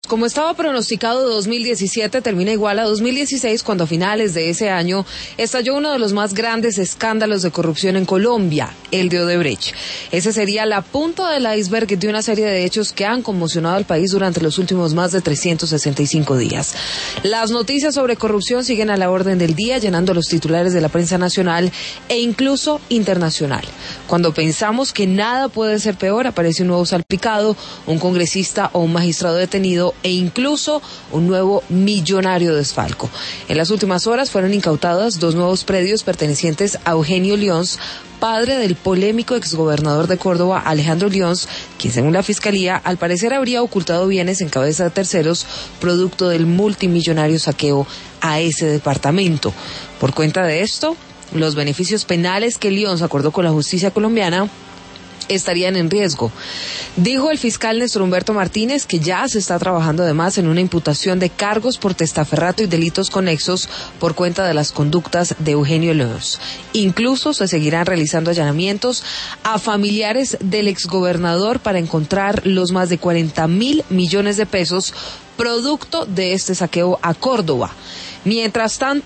Como estaba pronosticado, 2017 termina igual a 2016, cuando a finales de ese año estalló uno de los más grandes escándalos de corrupción en Colombia, el de Odebrecht. Ese sería la punta del iceberg de una serie de hechos que han conmocionado al país durante los últimos más de 365 días. Las noticias sobre corrupción siguen a la orden del día, llenando los titulares de la prensa nacional e incluso internacional. Cuando pensamos que nada puede ser peor, aparece un nuevo salpicado, un congresista o un magistrado detenido e incluso un nuevo millonario desfalco. En las últimas horas fueron incautados 2 nuevos predios pertenecientes a Eugenio Lyons, padre del polémico exgobernador de Córdoba, Alejandro Lyons, quien según la Fiscalía al parecer habría ocultado bienes en cabeza de terceros, producto del multimillonario saqueo a ese departamento. Por cuenta de esto, los beneficios penales que Lyons acordó con la justicia colombiana estarían en riesgo. Dijo el fiscal Néstor Humberto Martínez que ya se está trabajando además en una imputación de cargos por testaferrato y delitos conexos por cuenta de las conductas de Eugenio Lyons. Incluso se seguirán realizando allanamientos a familiares del exgobernador para encontrar los más de 40.000 millones de pesos producto de este saqueo a Córdoba. Mientras tanto,